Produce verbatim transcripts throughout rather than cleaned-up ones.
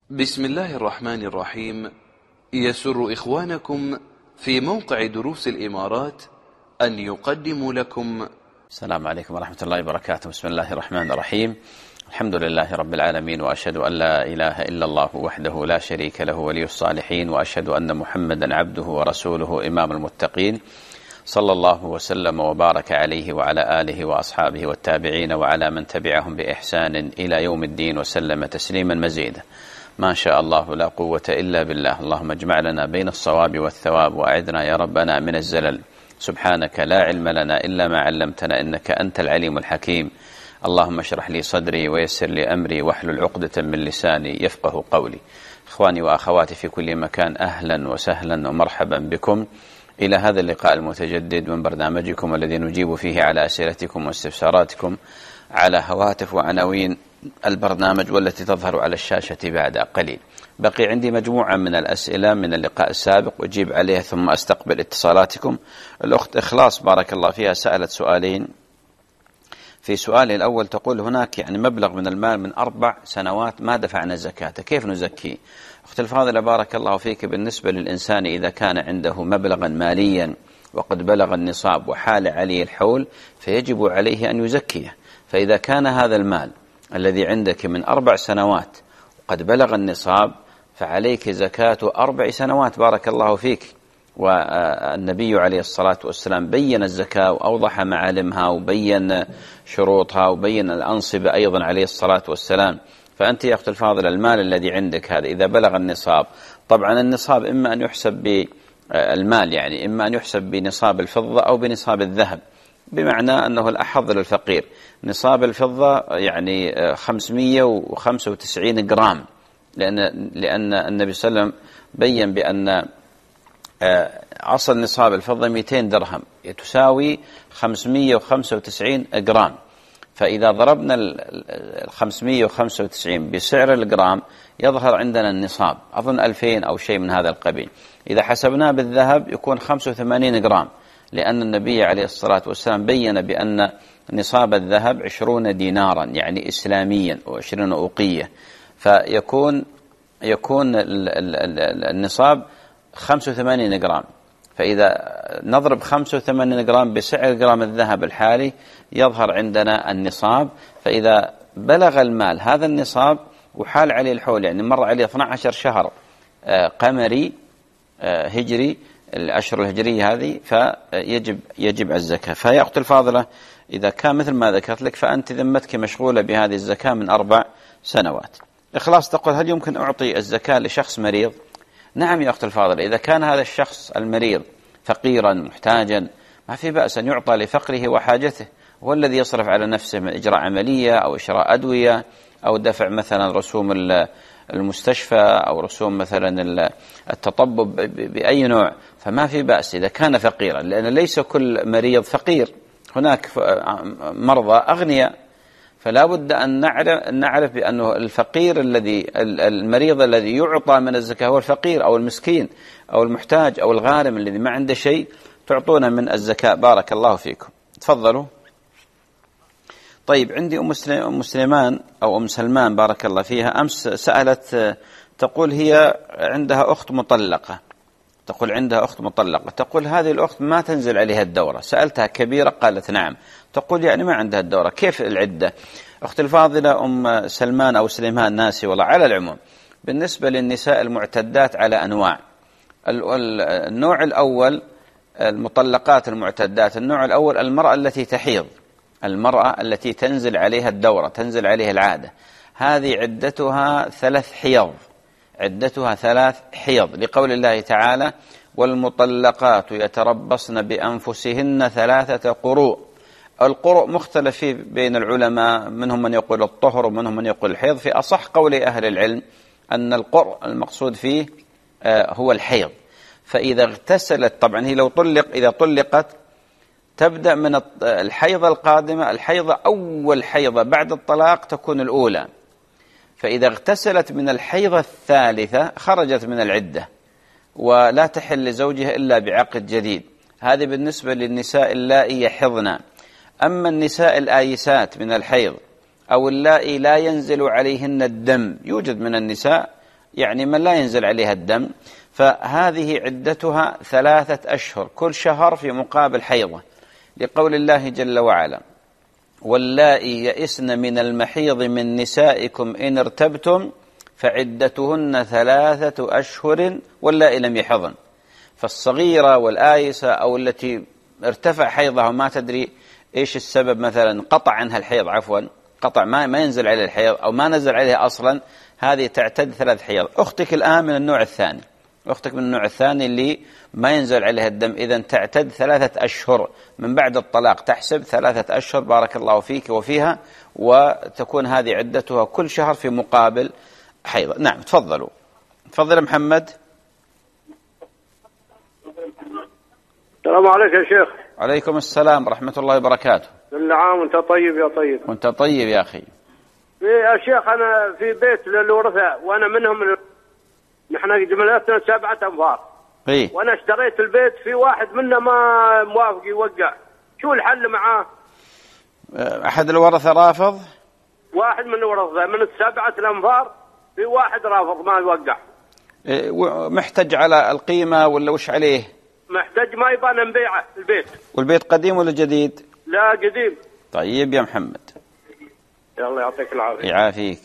بسم الله الرحمن الرحيم. يسر إخوانكم في موقع دروس الإمارات أن يقدموا لكم. السلام عليكم ورحمة الله وبركاته. بسم الله الرحمن الرحيم. الحمد لله رب العالمين، وأشهد أن لا إله إلا الله وحده لا شريك له ولي الصالحين، وأشهد أن محمدا عبده ورسوله إمام المتقين، صلى الله وسلم وبارك عليه وعلى آله وأصحابه والتابعين وعلى من تبعهم بإحسان إلى يوم الدين، وسلم تسليما مزيدا. ما شاء الله لا قوة إلا بالله. اللهم اجمع لنا بين الصواب والثواب، وأعذنا يا ربنا من الزلل. سبحانك لا علم لنا إلا ما علمتنا، إنك أنت العليم الحكيم. اللهم اشرح لي صدري ويسر لي أمري واحلل عقدة من لساني يفقه قولي. إخواني وأخواتي في كل مكان، أهلا وسهلا ومرحبا بكم إلى هذا اللقاء المتجدد من برنامجكم الذي نجيب فيه على أسئلتكم واستفساراتكم على هواتف وعناوين البرنامج والتي تظهر على الشاشة بعد قليل. بقي عندي مجموعة من الأسئلة من اللقاء السابق وأجيب عليها ثم أستقبل اتصالاتكم. الأخت إخلاص بارك الله فيها سألت سؤالين. في سؤالي الأول تقول: هناك يعني مبلغ من المال من أربع سنوات ما دفعنا زكاته، كيف نزكي؟ أخت الفاضلة بارك الله فيك، بالنسبة للإنسان إذا كان عنده مبلغا ماليا وقد بلغ النصاب وحال عليه الحول فيجب عليه أن يزكيه. فإذا كان هذا المال الذي عندك من أربع سنوات وقد بلغ النصاب فعليك زكاة أربع سنوات بارك الله فيك. والنبي عليه الصلاة والسلام بين الزكاة وأوضح معالمها وبين شروطها وبين الأنصبة أيضا عليه الصلاة والسلام. فأنت يا أخت الفاضل المال الذي عندك هذا إذا بلغ النصاب، طبعا النصاب إما أن يحسب بالمال، يعني إما أن يحسب بنصاب الفضة أو بنصاب الذهب، بمعنى أنه الأحظ للفقير. نصاب الفضة يعني خمسمئة وخمسة وتسعين جرام، لأن لأن النبي صلى الله عليه وسلم بين بأن أصل نصاب الفضة مئتين درهم تساوي خمسمئة وخمسة وتسعين جرام. فإذا ضربنا ال خمسمئة وخمسة وتسعين بسعر الجرام يظهر عندنا النصاب، أظن ألفين أو شيء من هذا القبيل. إذا حسبناه بالذهب يكون خمسة وثمانين جرام، لأن النبي عليه الصلاة والسلام بين بأن نصاب الذهب عشرون دينارا يعني إسلاميا وعشرين أوقية، فيكون يكون النصاب خمسة وثمانين جرام. فإذا نضرب خمسة وثمانين جرام بسعر جرام الذهب الحالي يظهر عندنا النصاب. فإذا بلغ المال هذا النصاب وحال عليه الحول، يعني مر عليه اثني عشر شهر قمري هجري، الأشهر الهجرية هذه، فيجب يجب الزكاة. فيا أخت الفاضلة إذا كان مثل ما ذكرت لك فأنت ذمتك مشغولة بهذه الزكاة من أربع سنوات. إخلاص تقول: هل يمكن أعطي الزكاة لشخص مريض؟ نعم يا أخت الفاضلة، إذا كان هذا الشخص المريض فقيرا محتاجا ما في بأس أن يعطى لفقره وحاجته، هو الذي يصرف على نفسه من إجراء عملية أو إشراء أدوية أو دفع مثلا رسوم المستشفى أو رسوم مثلا التطبب بأي نوع، فما في بأس إذا كان فقيرا، لأن ليس كل مريض فقير، هناك مرضى أغنياء. فلا بد أن نعرف, نعرف بأنه الفقير الذي المريض الذي يعطى من الزكاة هو الفقير أو المسكين أو المحتاج أو الغارم الذي ما عنده شيء، تعطونا من الزكاة. بارك الله فيكم. تفضلوا. طيب عندي أم سليمان أو أم سلمان بارك الله فيها، أمس سألت تقول هي عندها أخت مطلقة، تقول عندها أخت مطلقة تقول هذه الأخت ما تنزل عليها الدورة. سألتها كبيرة قالت نعم. تقول يعني ما عندها الدورة، كيف العدة؟ أخت الفاضلة أم سلمان أو سليمان ناسي والله. على العموم بالنسبة للنساء المعتدات على أنواع. النوع الأول المطلقات المعتدات، النوع الأول المرأة التي تحيض، المرأة التي تنزل عليها الدورة تنزل عليها العادة، هذه عدتها ثلاث حيض، عدتها ثلاث حيض، لقول الله تعالى: والمطلقات يتربصن بأنفسهن ثلاثة قروء. القروء مختلف فيه بين العلماء، منهم من يقول الطهر ومنهم من يقول الحيض. في أصح قول أهل العلم أن القرء المقصود فيه هو الحيض. فإذا اغتسلت، طبعا هي لو طلق إذا طلقت تبدأ من الحيضة القادمة، الحيضة أول حيضة بعد الطلاق تكون الأولى، فإذا اغتسلت من الحيضة الثالثة خرجت من العدة ولا تحل لزوجها إلا بعقد جديد. هذه بالنسبة للنساء اللائي يحضن. أما النساء الآيسات من الحيض أو اللائي لا ينزل عليهن الدم، يوجد من النساء يعني من لا ينزل عليها الدم، فهذه عدتها ثلاثة أشهر كل شهر في مقابل حيضة، لقول الله جل وعلا: واللائي يئسن من المحيض من نسائكم إن ارتبتم فعدتهن ثلاثة أشهر واللائي لم يحضن. فالصغيرة والآيسة أو التي ارتفع حيضها وما تدري إيش السبب، مثلا قطع عنها الحيض، عفوا قطع ما, ما ينزل عليها الحيض أو ما نزل عليها أصلا، هذه تعتد ثلاث حيض. أختك الآن من النوع الثاني، أختك من النوع الثاني اللي ما ينزل عليها الدم، إذن تعتد ثلاثة أشهر من بعد الطلاق، تحسب ثلاثة أشهر بارك الله فيك وفيها، وتكون هذه عدتها كل شهر في مقابل حيض. نعم تفضلوا. تفضل محمد. السلام عليكم يا شيخ. عليكم السلام ورحمة الله وبركاته. كل عام وانت طيب يا طيب. وانت طيب يا أخي. يا شيخ أنا في بيت للورثة وأنا منهم ال... نحن جملتنا سبعة أنفار. إيه؟ وأنا اشتريت البيت، في واحد منا ما موافق يوقع، شو الحل معاه؟ أحد الورثة رافض؟ واحد من الورثة من السبعة الأنفار في واحد رافض ما يوقع. إيه محتج على القيمة ولا وش عليه؟ محتاج ما يبغى نبيعه البيت. والبيت قديم ولا جديد؟ لا قديم. طيب يا محمد. يلا يعطيك العافية. يعافيك.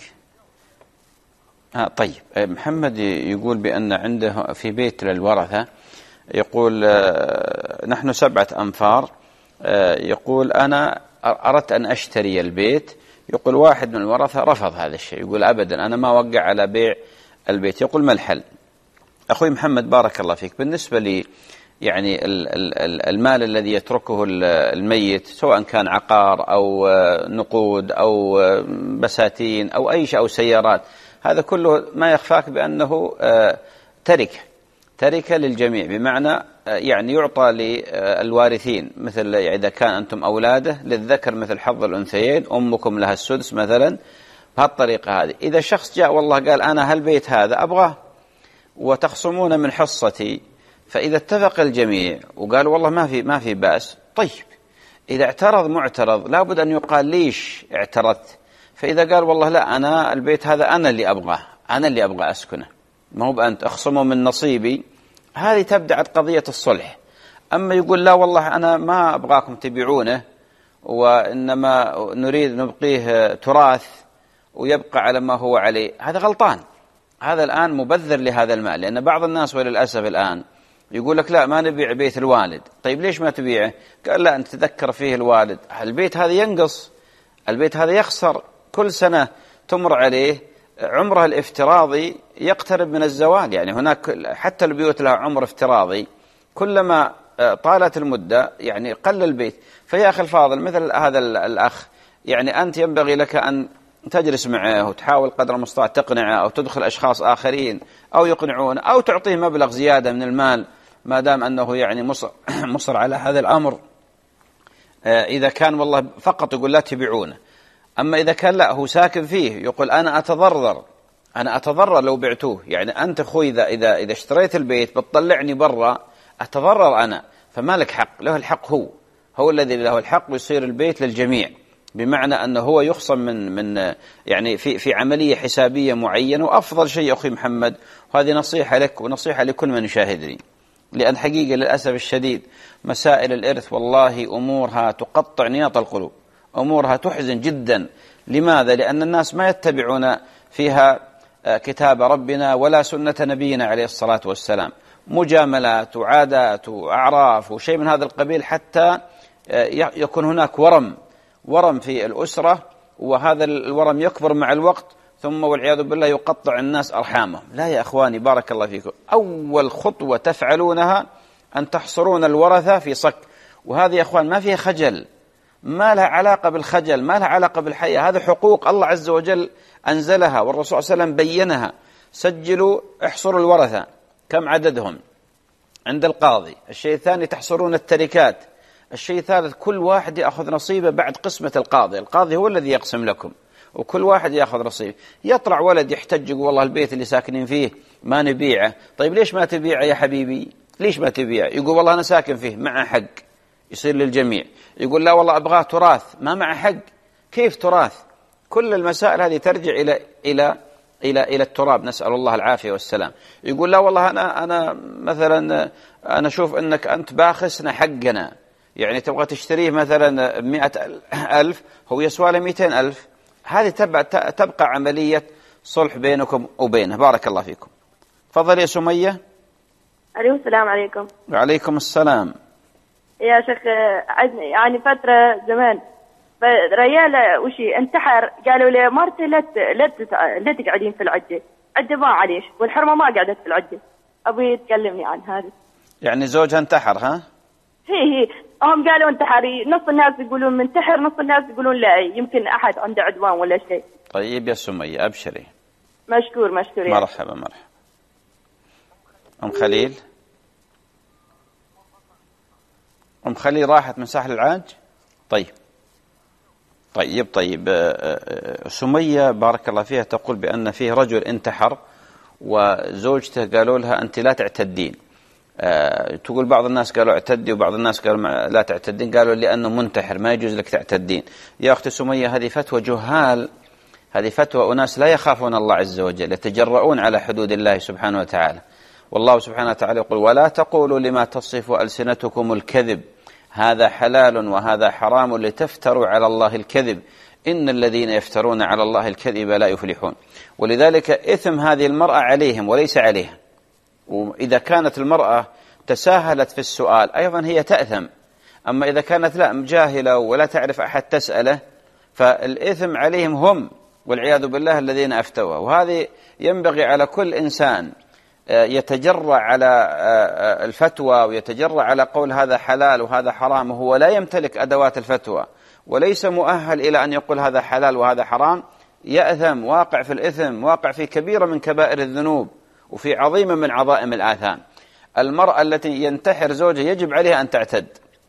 ها طيب محمد يقول بأن عنده في بيت للورثة، يقول نحن سبعة أنفار، يقول أنا أردت أن أشتري البيت، يقول واحد من الورثة رفض هذا الشيء، يقول أبدا أنا ما وقع على بيع البيت. يقول ما الحل؟ أخوي محمد بارك الله فيك، بالنسبة لي يعني المال الذي يتركه الميت سواء كان عقار أو نقود أو بساتين أو أي شيء أو سيارات، هذا كله ما يخفاك بأنه تركة تركة للجميع، بمعنى يعني يعطى للوارثين، مثل إذا كان أنتم أولاده للذكر مثل حظ الأنثيين، أمكم لها السدس مثلا، بهالطريقة هذه. إذا شخص جاء والله قال أنا هالبيت هذا أبغاه وتخصمون من حصتي، فإذا اتفق الجميع وقال والله ما في ما في بأس، طيب إذا اعترض معترض لابد أن يقال ليش اعترضت، فإذا قال والله لا أنا البيت هذا أنا اللي أبغاه، أنا اللي أبغى أسكنه، ما هو بأنت أخصمه من نصيبي، هذه تبدأ قضية الصلح. أما يقول لا والله أنا ما أبغاكم تبيعونه وإنما نريد نبقيه تراث ويبقى على ما هو عليه، هذا غلطان، هذا الآن مبذر لهذا المال. لأن بعض الناس وللأسف الآن يقول لك لا ما نبيع بيت الوالد، طيب ليش ما تبيعه؟ قال لا أنت تذكر فيه الوالد، البيت هذا ينقص، البيت هذا يخسر، كل سنة تمر عليه عمره الافتراضي يقترب من الزوال، يعني هناك حتى البيوت لها عمر افتراضي، كلما طالت المدة يعني قل البيت. فيا أخي الفاضل مثل هذا الأخ، يعني أنت ينبغي لك أن تجلس معه وتحاول قدر المستطاع تقنعه، أو تدخل أشخاص آخرين أو يقنعون، أو تعطيه مبلغ زيادة من المال ما دام أنه يعني مصر, مصر على هذا الأمر. إذا كان والله فقط يقول لا تبيعونه، أما إذا كان لا هو ساكن فيه يقول أنا أتضرر أنا أتضرر لو بعتوه، يعني أنت أخوي إذا, إذا, إذا اشتريت البيت بتطلعني برا أتضرر أنا، فما لك حق، له الحق، هو هو الذي له الحق، ويصير البيت للجميع، بمعنى أنه هو يخصم من من يعني في في عملية حسابية معينة. وأفضل شيء أخي محمد، وهذه نصيحة لك ونصيحة لكل من يشاهدني، لأن حقيقة للأسف الشديد مسائل الإرث والله أمورها تقطع نياط القلوب، أمورها تحزن جدا. لماذا؟ لأن الناس ما يتبعون فيها كتاب ربنا ولا سنة نبينا عليه الصلاة والسلام، مجاملات وعادات وأعراف وشيء من هذا القبيل، حتى يكون هناك ورم ورم في الأسرة، وهذا الورم يكبر مع الوقت، ثم والعياذ بالله يقطع الناس أرحامهم. لا يا أخواني بارك الله فيكم، أول خطوة تفعلونها أن تحصرون الورثة في صك، وهذه يا أخوان ما فيها خجل، ما لها علاقة بالخجل، ما لها علاقة بالحياة، هذا حقوق الله عز وجل أنزلها والرسول صلى الله عليه وسلم بينها. سجلوا احصروا الورثة كم عددهم عند القاضي. الشيء الثاني تحصرون التركات. الشيء الثالث كل واحد يأخذ نصيبه بعد قسمة القاضي، القاضي هو الذي يقسم لكم، وكل واحد يأخذ نصيبه. يطلع ولد يحتج يقول والله البيت اللي ساكنين فيه ما نبيعه، طيب ليش ما تبيعه يا حبيبي؟ ليش ما تبيعه؟ يقول والله أنا ساكن فيه، معه حق، يصير للجميع. يقول لا والله أبغاه تراث، ما معه حق، كيف تراث؟ كل المسائل هذه ترجع إلى إلى إلى إلى التراب، نسأل الله العافية والسلام. يقول لا والله أنا أنا مثلا أنا أشوف أنك أنت باخسنا حقنا، يعني تبغى تشتريه مثلا مئة ألف هو يسوى له مئتين ألف. هذه تبقى تبقى عملية صلح بينكم وبينه. بارك الله فيكم. تفضل يا سمية. عليكم السلام. عليكم. وعليكم السلام. يا شيخ عدني يعني فترة زمان ريال وشي انتحر، قالوا لي مرتي لا لا تقعدين في العدة، عدة ما عليش، والحرمة ما قعدت في العدة. أبي تكلمني عن هذا. يعني زوجها انتحر؟ ها هي هي هم قالوا انتحري، نص الناس يقولون منتحر، نص الناس يقولون لا يمكن أحد عنده عدوان ولا شيء. طيب يا سمية أبشري. مشكور مشكور. مرحبا مرحبا. أم خليل. أم خليل راحت من ساحل العاج. طيب طيب طيب سمية بارك الله فيها تقول بأن فيه رجل انتحر وزوجته قالوا لها أنت لا تعتدين. أه تقول بعض الناس قالوا اعتدي وبعض الناس قالوا لا تعتدين، قالوا لأنه منتحر ما يجوز لك تعتدين. يا أختي سمية هذه فتوى جهال، هذه فتوى أناس لا يخافون الله عز وجل، يتجرؤون على حدود الله سبحانه وتعالى. والله سبحانه وتعالى يقول ولا تقولوا لما تصف ألسنتكم الكذب هذا حلال وهذا حرام لتفتروا على الله الكذب إن الذين يفترون على الله الكذب لا يفلحون. ولذلك إثم هذه المرأة عليهم وليس عليها. وإذا كانت المرأة تساهلت في السؤال أيضا هي تأثم. أما إذا كانت لا جاهلة ولا تعرف أحد تسأله فالإثم عليهم هم والعياذ بالله الذين أفتوا. وهذه ينبغي على كل إنسان يتجرأ على الفتوى ويتجرأ على قول هذا حلال وهذا حرام وهو لا يمتلك أدوات الفتوى وليس مؤهل إلى أن يقول هذا حلال وهذا حرام، يأثم، واقع في الإثم، واقع في كبيرة من كبائر الذنوب وفي عظيمة من عظائم الآثام. المرأة التي ينتحر زوجها يجب عليها أن تعتد،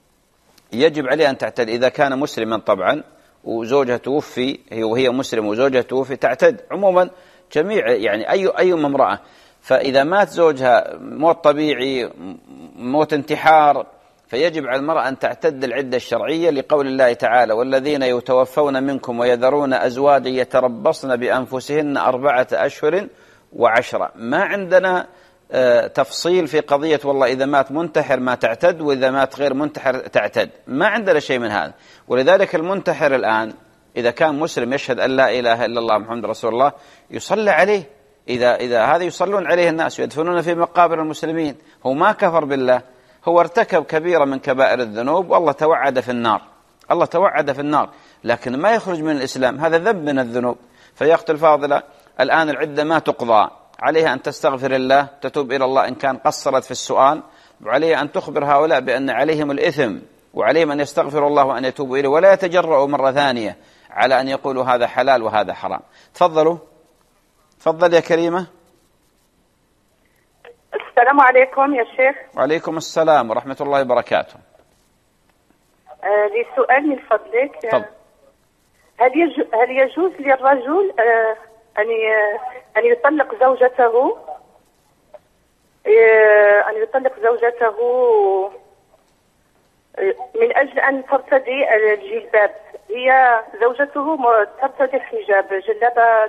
يجب عليها أن تعتد إذا كان مسلما طبعا وزوجها توفي وهي مسلم وزوجها توفي تعتد. عموما جميع يعني أي أي امرأة، فإذا مات زوجها موت طبيعي موت انتحار فيجب على المرأة أن تعتد العدة الشرعية لقول الله تعالى والذين يتوفون منكم ويذرون أزواجا يتربصن بأنفسهن أربعة أشهر وعشرة. ما عندنا تفصيل في قضية والله إذا مات منتحر ما تعتد وإذا مات غير منتحر تعتد، ما عندنا شيء من هذا. ولذلك المنتحر الآن إذا كان مسلم يشهد أن لا إله إلا الله محمد رسول الله يصلى عليه، إذا إذا هذا يصلون عليه الناس ويدفنون في مقابر المسلمين. هو ما كفر بالله، هو ارتكب كبيرة من كبائر الذنوب والله توعد في النار، الله توعد في النار، لكن ما يخرج من الإسلام، هذا ذنب من الذنوب. فيا أختي الفاضلة الآن العدة ما تقضى، عليها أن تستغفر الله تتوب إلى الله إن كان قصرت في السؤال، وعليها أن تخبر هؤلاء بأن عليهم الإثم وعليهم أن يستغفروا الله وأن يتوبوا إليه ولا يتجرؤوا مرة ثانية على أن يقولوا هذا حلال وهذا حرام. تفضلوا. تفضل يا كريمة. السلام عليكم يا شيخ. وعليكم السلام ورحمة الله وبركاته. آه لي سؤال من فضلك. طب. هل يجوز هل يجوز للرجل آه أن أن يطلق زوجته آه أن يطلق زوجته من أجل أن ترتدي الجلباب؟ هي زوجته ترتدي الحجاب جلابة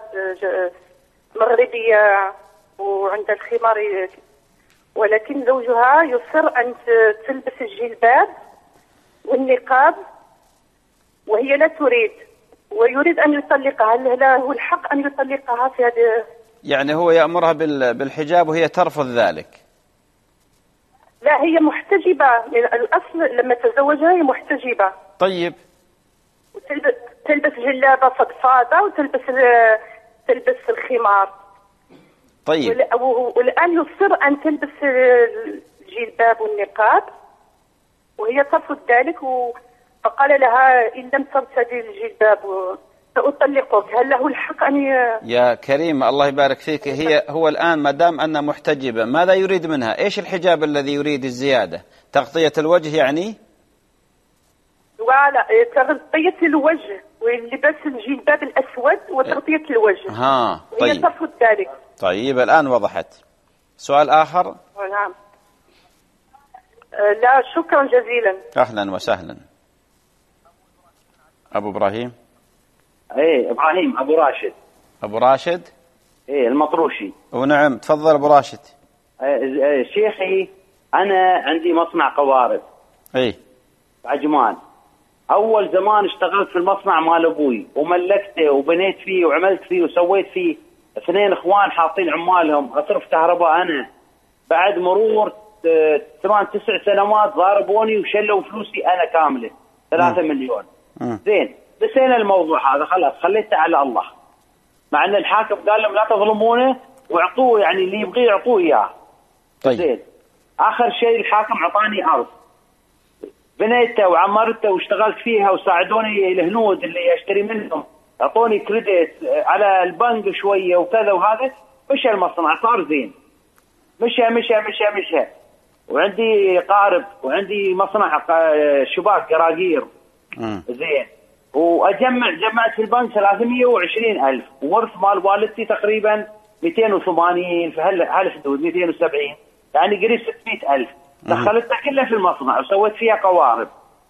مغربية وعند الخمار، ولكن زوجها يصر أن تلبس الجلباب والنقاب وهي لا تريد ويريد أن يطلقها. هل له الحق أن يطلقها في هذا؟ يعني هو يأمرها بالحجاب وهي ترفض ذلك؟ لا، هي محتجبة من الأصل، لما تزوجها هي محتجبة. طيب. وتلبس تلبس جلابة فضفاضة وتلبس تلبس الخمار. طيب. والآن يصر أن تلبس الجلباب والنقاب وهي ترفض ذلك، فقال لها إن لم ترتدي الجلباب سأطلقك. هل له الحق أن ي... يا كريم الله يبارك فيك، هي هو الآن ما دام أنها محتجبة ماذا يريد منها؟ إيش الحجاب الذي يريد الزيادة؟ تغطية الوجه يعني؟ ولا تغطية الوجه ولبس الجلباب الأسود وتغطية الوجه. ها طيب. هي ترفض ذلك. طيب الآن وضحت. سؤال آخر؟ نعم. لا شكرا جزيلا. أهلا وسهلا. أبو إبراهيم. ايه ابراهيم ابو راشد. ابو راشد. ايه المطروشي. ونعم تفضل ابو راشد. شيخي انا عندي مصنع قوارب اي عجمان. اول زمان اشتغلت في المصنع مال ابوي وملكته وبنيت فيه وعملت فيه وسويت فيه، اثنين اخوان حاطين عمالهم، اصرف كهرباء انا. بعد مرور ثمان تسع سنوات ضاربوني وشلوا فلوسي انا كامله ثلاثة مليون. م. زين نسينا الموضوع هذا خلاص، خليته على الله، مع ان الحاكم قال لهم لا تظلمونه واعطوه، يعني اللي يبغيه يعطوه اياه. طيب زين اخر شيء الحاكم اعطاني ارض بنيتها وعمرتها واشتغلت فيها وساعدوني الهنود اللي اشتري منهم، اعطوني كريدت على البنك شويه وكذا وهذا، مشى المصنع صار زين، مشى مشى مشى مشى. وعندي قارب وعندي مصنع شباك قراقير. زين واجمع جمعت في البنك ثلاثمية وعشرين ألف، وورث مال والدتي تقريبا مئتين وثمانين في هالحدود مئتين وسبعين، يعني قريب ستمئة ألف. دخلتها كلها في المصنع وسويت فيها قوارب.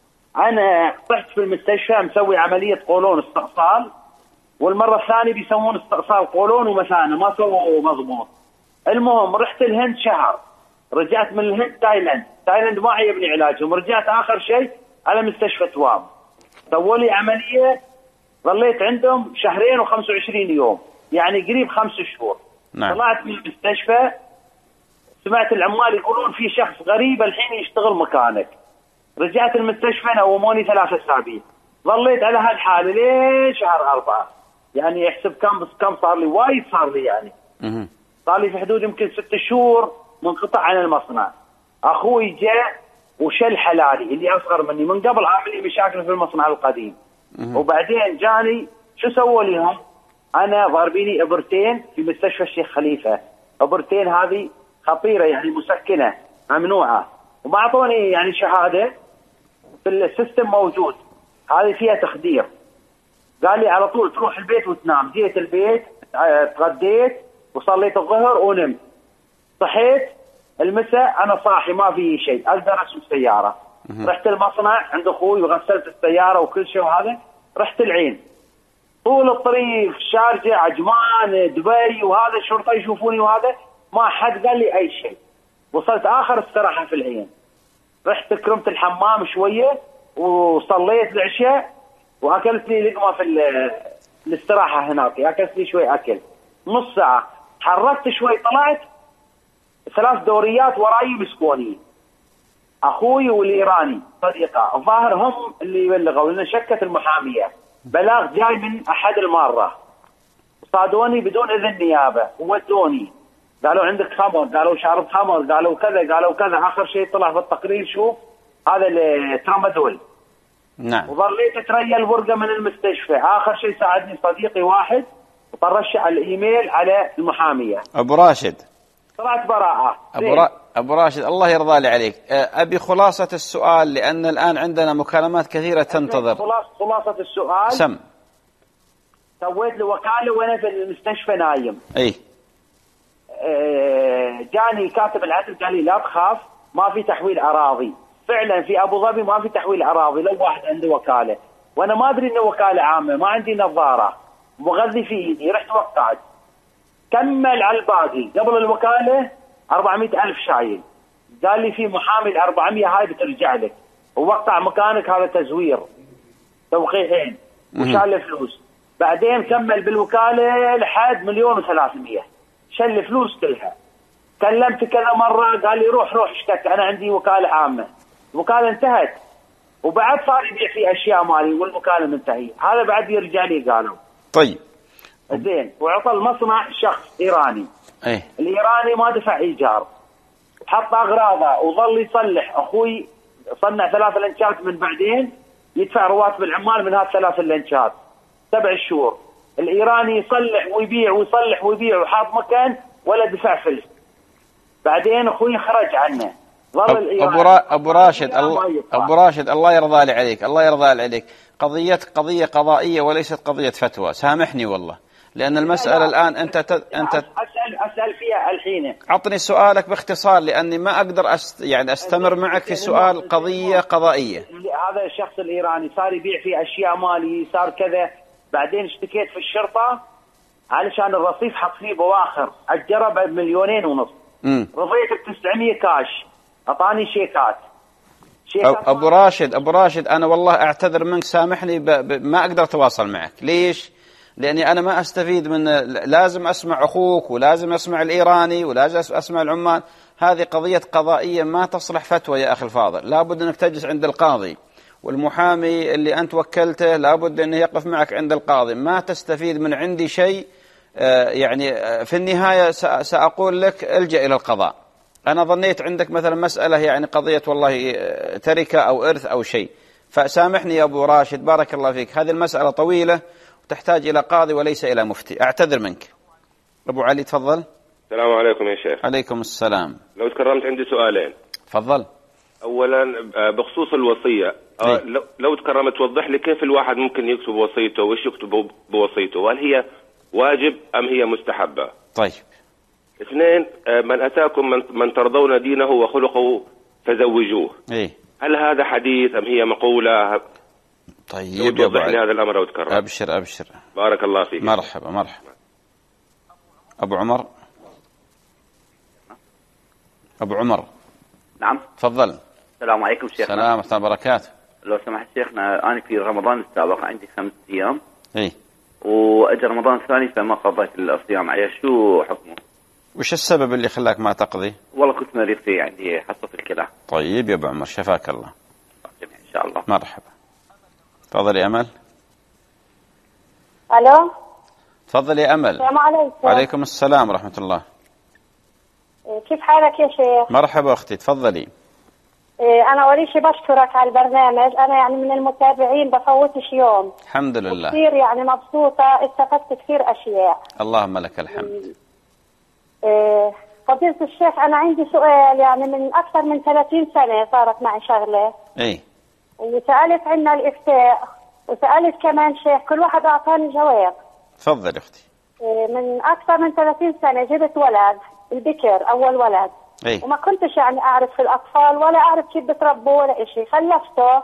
انا رحت في المستشفى مسوي عمليه قولون استئصال، والمره الثانيه بيسوون استئصال قولون ومثانه ما سووا مضبوط. المهم رحت الهند شهر، رجعت من الهند تايلاند، تايلاند ما عجبني علاجهم، رجعت اخر شيء على مستشفى توام، سووا لي عمليه، ظليت عندهم شهرين وخمسة وعشرين يوم، يعني قريب خمس شهور. نعم. طلعت من المستشفى سمعت العمال يقولون في شخص غريب الحين يشتغل مكانك. رجعت المستشفى نوموني ثلاثة اسابيع، ظليت على هالحاله لين شهر أربعة، يعني يحسب كم كم صار لي، وايد صار لي، يعني مه. صار لي في حدود يمكن ست شهور منقطع عن المصنع. اخوي جاء وشل حلالي اللي اصغر مني من قبل، عامل لي مشاكل في المصنع القديم. مه. وبعدين جاني شو سووا لهم؟ انا ضاربيني ابرتين في مستشفى الشيخ خليفه، ابرتين هذه خطيره يعني مسكنه ممنوعه، وما اعطوني يعني شهاده في السيستم موجود، هذه فيها تخدير. قال لي على طول تروح البيت وتنام. جيت البيت تغديت وصليت الظهر ونمت، صحيت المساء انا صاحي ما في شيء، اقدر اسوق السياره. رحت المصنع عند اخوي وغسلت السياره وكل شيء، وهذا رحت العين طول الطريق في الشارجه عجمان دبي وهذا، الشرطه يشوفوني وهذا، ما حد قال لي اي شيء. وصلت اخر استراحه في العين، رحت كرمت الحمام شويه وصليت العشاء واكلت لي لقمه في الاستراحه هناك، اكلت لي شوي اكل نص ساعه، حركت شوي طلعت ثلاث دوريات وراي مسكوني، اخوي والايراني صديقه الظاهر هم اللي بلغوا لنا، شكت المحاميه بلاغ جاي من احد الماره، صادوني بدون اذن نيابه وودوني، قالوا عندك خمر، قالوا شارب خمر، قالوا كذا قالوا كذا. اخر شيء طلع في التقرير شو هذا الترامادول. نعم. وظليت اتريا الورقه من المستشفى. اخر شيء ساعدني صديقي واحد وطرش على الايميل على المحاميه. ابو راشد طلعت براءه. ابو را... ابو راشد الله يرضى لي عليك، ابي خلاصه السؤال لان الان عندنا مكالمات كثيره تنتظر. خلاص خلاصه السؤال. سم. سويت له وكاله وانا في المستشفى نايم. اي. جاني كاتب العدل قال لي لا تخاف ما في تحويل اراضي. فعلا في ابو ظبي ما في تحويل اراضي، لو واحد عنده وكاله، وانا ما ادري انه وكاله عامه، ما عندي نظاره، مغذي في ايدي، رحت وقعت. كمل على الباقي قبل الوكاله أربعمئة ألف شايل، قال لي في محامي ال أربعمئة هاي بترجع لك، ووقع مكانك هذا تزوير توقيعين وشال فلوس. بعدين كمل بالوكاله لحد مليون وثلاثمئة، شل فلوس كلها. كلمت كذا مره قال لي روح روح اشتكى، انا عندي وكاله عامه. الوكاله انتهت، وبعد صار يبيع في اشياء مالي والوكاله منتهيه، هذا بعد يرجع لي قالوا. طيب زين. وعطى المصنع شخص ايراني. ايه. الايراني ما دفع ايجار، حط اغراضه وظل يصلح. اخوي صنع ثلاث لنشات، من بعدين يدفع رواتب العمال من هذه الثلاث لنشات سبع شهور. الايراني يصلح ويبيع ويصلح ويبيع وحاط مكان ولا دفع فلس. بعدين اخوي خرج عنه. ظل ابو را... ابو راشد الله ابو راشد الله يرضى لي عليك، الله يرضى لي عليك، قضيتك قضيه قضائيه وليست قضيه فتوى، سامحني والله، لان المساله الان انت ت... انت اسال اسال فيها الحين. اعطني سؤالك باختصار لاني ما اقدر أست... يعني استمر معك في سؤال قضيه قضائيه. هذا الشخص الايراني صار يبيع في اشياء مالي، صار كذا. بعدين اشتكيت في الشرطه، علشان الرصيف حط فيه بواخر اجره بمليونين ونص. امم رضيت ب تسعمية كاش، اعطاني شيكات. شيكات ابو راشد ابو راشد انا والله اعتذر منك، سامحني ب... ب... ما اقدر اتواصل معك. ليش؟ لاني انا ما استفيد من، لازم اسمع اخوك ولازم اسمع الايراني ولازم اسمع العمان. هذه قضيه قضائيه ما تصلح فتوى يا اخي الفاضل، لابد انك تجلس عند القاضي، والمحامي اللي انت وكلته لابد انه يقف معك عند القاضي. ما تستفيد من عندي شيء. يعني في النهايه ساقول لك الجا الى القضاء. انا ظنيت عندك مثلا مساله يعني قضيه والله تركه او ارث او شيء، فسامحني يا ابو راشد بارك الله فيك. هذه المساله طويله وتحتاج الى قاضي وليس الى مفتي. اعتذر منك. ابو علي تفضل. السلام عليكم يا شيخ. عليكم السلام. لو تكرمت عندي سؤالين. تفضل. اولا بخصوص الوصيه، إيه؟ لو لو تكرمت توضح لي كيف الواحد ممكن يكتب وصيته وايش يكتب بوصيته، وهل هي واجب ام هي مستحبه؟ طيب. اثنين، من اتاكم من, من ترضون دينه وخلقه فزوجوه. ايه. هل هذا حديث ام هي مقوله؟ طيب يا ابو علي. هذا الامر لو تكرم. ابشر ابشر. بارك الله فيك. مرحبا مرحبا. ابو عمر. ابو عمر. نعم. تفضل. السلام عليكم شيخنا. السلام ورحمة الله وبركاته. لو سمحت شيخنا، أنا في رمضان السابق عندي خمس أيام. إيه. وأجى رمضان الثاني فما قضيت الصيام عليه، شو حكمه؟ وش السبب اللي خلاك ما تقضي؟ والله كنت مريض فيه، عندي حصة الكلى. طيب يا أبو عمر شفاك الله. إن شاء الله. مرحبا. تفضل يا أمل. ألو. تفضل يا أمل. السلام عليكم. وعليكم السلام ورحمة الله. كيف حالك يا شيخ؟ مرحبا أختي تفضلي. أنا أول شيء بشكرك على البرنامج، أنا يعني من المتابعين بفوتش يوم. الحمد لله. كثير يعني مبسوطة، استفدت كثير أشياء. اللهم لك الحمد. فضيلة الشيخ أنا عندي سؤال، يعني من أكثر من ثلاثين سنة صارت معي شغلة. إيه. وسألت عنا الإفتاء وسألت كمان شيخ، كل واحد أعطاني جواب. تفضل أختي. من أكثر من ثلاثين سنة جبت ولد، البكر أول ولد. إيه؟ وما كنتش يعني أعرف في الأطفال ولا أعرف كيف بتربوا ولا إشي، خلفته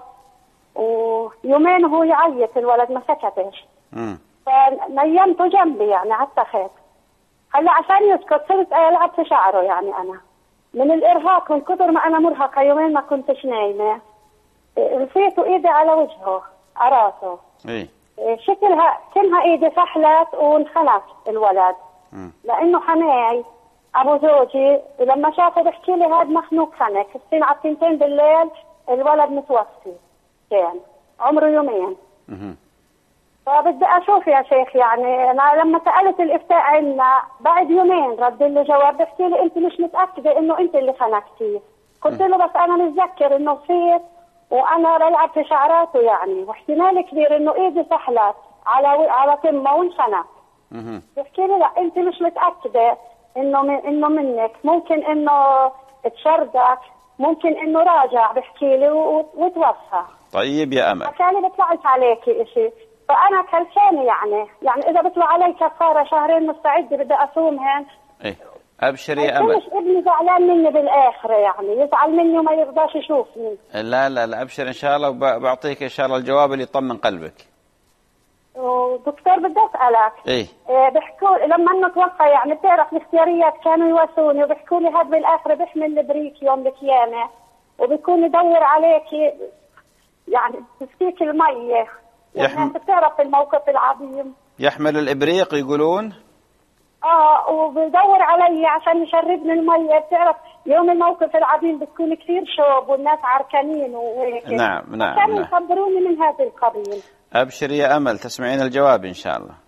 ويومين وهو يعيط الولد ما سكتش. امم فنيمته جنبي يعني على التخت. هلا عشان يسكت صرت ألعب في شعره، يعني أنا من الإرهاق من كثر ما أنا مرهقة يومين ما كنتش نايمة. رفيت إيدي على وجهه على راسه. إيه؟ شكلها كأنها إيدي فحلت وانخنق الولد. مم. لأنه حماي أبو زوجي لما شافه بحكي لي هذا مخنوق خنق. السين على التنتين بالليل الولد متوفي، كان عمره يومين. مم. فبدي أشوف يا شيخ، يعني أنا لما سألت الإفتاء عنا بعد يومين رد لي جواب بحكي لي أنت مش متأكدة إنه أنت اللي خنقتيه. قلت له بس أنا متذكر إنه فيت وأنا بلعب في شعراته يعني، واحتمال كبير إنه إيدي سحلت على على تمه وانخنق. بحكي لي لا أنت مش متأكدة إنه من إنه منك، ممكن إنه تشردك، ممكن إنه راجع بحكي لي وتوفى. طيب يا أمل. حكى لي بيطلعش عليكي إشي، فأنا كلفاني يعني يعني إذا بيطلع علي كفارة شهرين مستعدة بدي أصومهن. إيه أبشر يا أمل. مش ابني زعلان مني بالآخرة، يعني يزعل مني وما يرضاش يشوفني. لا لا لا أبشر إن شاء الله، وبعطيك إن شاء الله الجواب اللي يطمن قلبك. ودكتور بدي أسألك. إيه؟ إيه بيحكوا لما إنه توفى يعني بتعرف الاختياريات كانوا يواسوني وبيحكوا لي هذا بالآخرة بيحمل البريك يوم القيامة وبيكون يدور عليك يعني تسقيك المية. يحم... يعني بتعرف الموقف العظيم. يحمل الإبريق يقولون. اه وبدور علي عشان يشربني المية. بتعرف يوم الموقف العظيم بتكون كثير شوب والناس عركانين وهيك. نعم نعم كانوا نعم. يخبروني من هذا القبيل. أبشر يا أمل تسمعين الجواب إن شاء الله.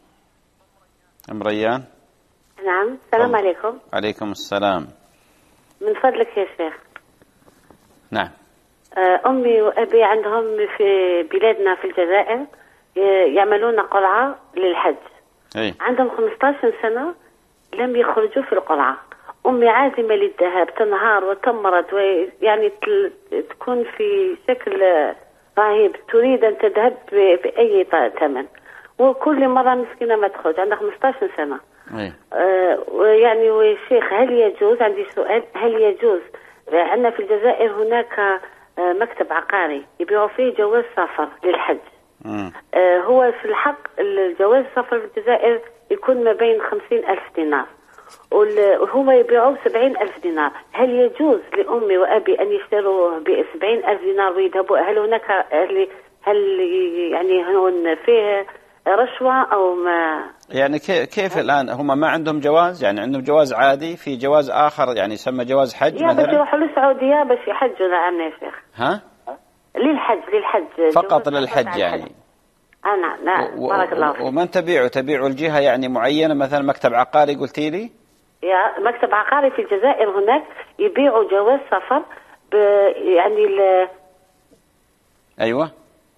أم ريان. نعم. السلام عليكم. عليكم السلام. من فضلك يا شيخ. نعم. أمي وأبي عندهم في بلادنا في الجزائر يعملون قرعة للحج. أي. عندهم خمسة عشر سنة لم يخرجوا في القرعة. أمي عازمة للذهاب تنهار وتمرض ويعني تكون في شكل رهيب، تريد أن تذهب بأي ثمن، وكل مرة مسكينة ما تخرج. عندها خمسة عشر سنة. أي. آه ويعني وشيخ هل يجوز، عندي سؤال، هل يجوز عندنا في الجزائر هناك آه مكتب عقاري يبيعوا فيه جواز سفر للحج. مم. آه هو في الحق الجواز السفر في الجزائر يكون ما بين خمسين ألف دينار وهو يبيعوه سبعين ألف دينار. هل يجوز لأمي وأبي أن يشتروه بسبعين ألف دينار ويذهبوا؟ هل هناك هل, هل يعني هون فيه رشوة أو ما؟ يعني كيف الآن هم ما عندهم جواز؟ يعني عندهم جواز عادي، في جواز آخر يعني يسمى جواز حج يا مثلا؟ بس يروحوا للسعودية بس يحجوا. نعم يا شيخ. ها؟ للحج للحج فقط للحج يعني. آه نعم نعم. بارك الله فيك. ومن تبيعوا تبيعوا الجهة يعني معينة مثلا مكتب عقاري قلتي لي؟ يا مكتب عقاري في الجزائر هناك يبيعوا جواز سفر ب يعني ال أيوة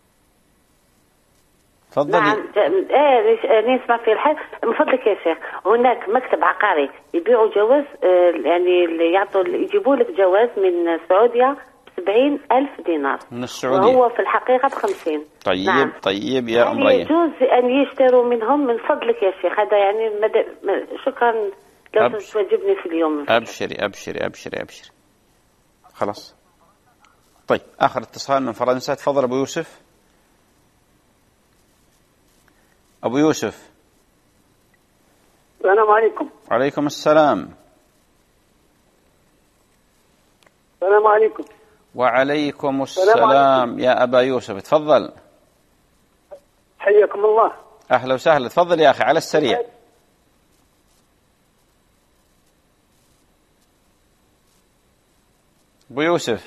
تفضلي. نعم ايه نسمع في الحال من فضلك يا شيخ. هناك مكتب عقاري يبيعوا جواز يعني يعطوا يجيبوا لك جواز من السعودية بسبعين ألف دينار من السعودية وهو في الحقيقة بخمسين. طيب نعم. طيب يا أم ريان يجوز أن يشتروا منهم من فضلك يا شيخ؟ هذا يعني مد... شكرا لو تجيبني في اليوم. أبشري أبشري أبشري أبشري خلاص. طيب آخر اتصال من فرنسا. تفضل أبو يوسف. أبو يوسف. السلام عليكم. وعليكم السلام. السلام عليكم. وعليكم السلام, السلام يا أبا يوسف. تفضل. حياكم الله. أهلا وسهلا. تفضل يا أخي على السريع. أبو يوسف.